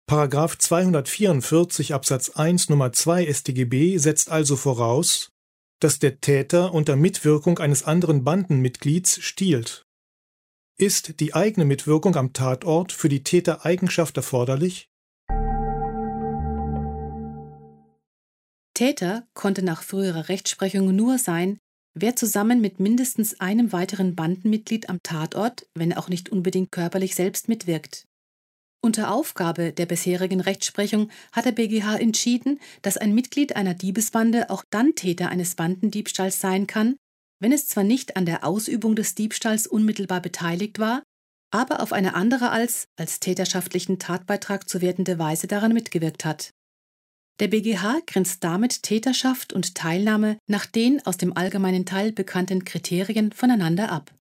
Paragraph 244 Absatz 1 Nummer 2 StGB setzt also voraus, dass der Täter unter Mitwirkung eines anderen Bandenmitglieds stiehlt. Ist die eigene Mitwirkung am Tatort für die Tätereigenschaft erforderlich? Täter konnte nach früherer Rechtsprechung nur sein, wer zusammen mit mindestens einem weiteren Bandenmitglied am Tatort, wenn auch nicht unbedingt körperlich selbst mitwirkt. Unter Aufgabe der bisherigen Rechtsprechung hat der BgH entschieden, dass ein Mitglied einer Diebesbande auch dann Täter eines Bandendiebstahls sein kann, wenn es zwar nicht an der Ausübung des Diebstahls unmittelbar beteiligt war, aber auf eine andere als täterschaftlichen Tatbeitrag zu wertende Weise daran mitgewirkt hat. Der BgH grenzt damit Täterschaft und Teilnahme nach den aus dem allgemeinen Teil bekannten Kriterien voneinander ab.